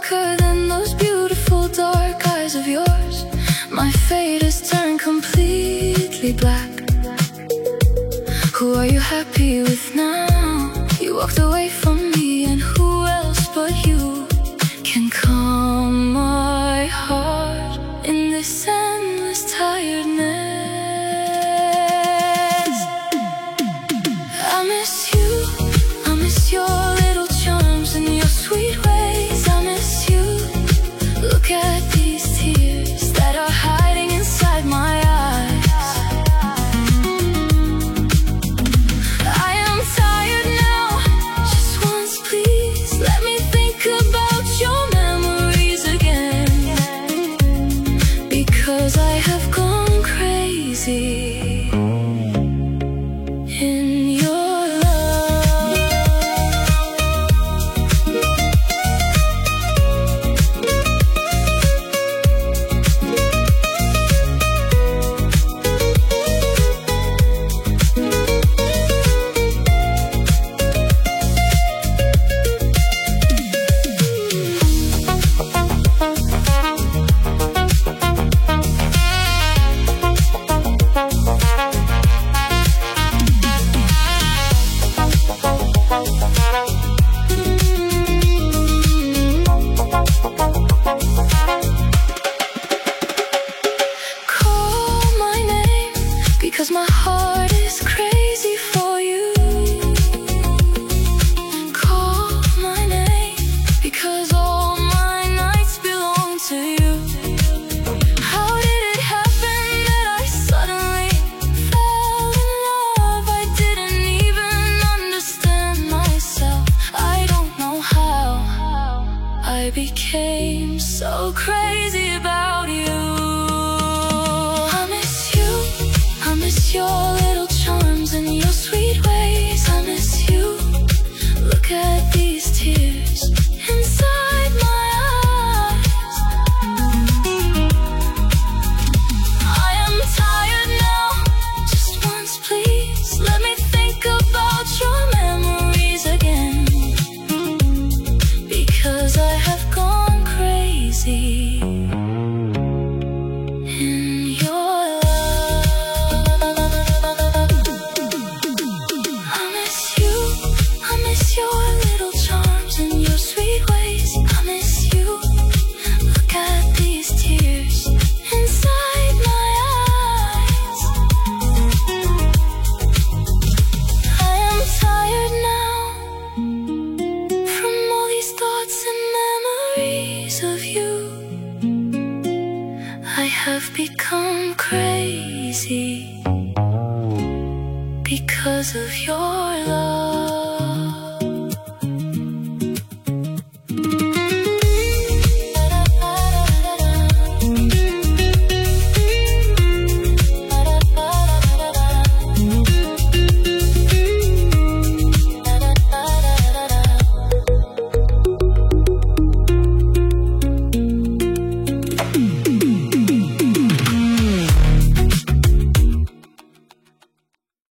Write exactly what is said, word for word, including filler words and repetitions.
darker than those beautiful dark eyes of yours. My fate has turned completely black. Who are you happy with now? You walked away from me, and who else but you can calm my heart in this endless tiredness? I miss you, I miss your little charms and your sweet ways. I miss you. Look at these tears that are hiding inside my eyes. I am tired now, just once please let me think about your memories again, because I have gone crazy in your love. Call my name, because my heart is crazy for you. Call my name, because all my nights belong to you. How did it happen that I suddenly fell in love? I didn't even understand myself. I don't know how I became so crazy about you. I miss you, I miss your little charms and your sweet ways. I miss you. Look at these tears inside my eyes. I am tired now, just once please let me think about your memories again, because I have gone crazy in your love. I miss you, I miss your little charms and your sweet ways. I miss you. Look at these tears inside my eyes. I am tired now from all these thoughts and memories of you. I have become crazy because of your love.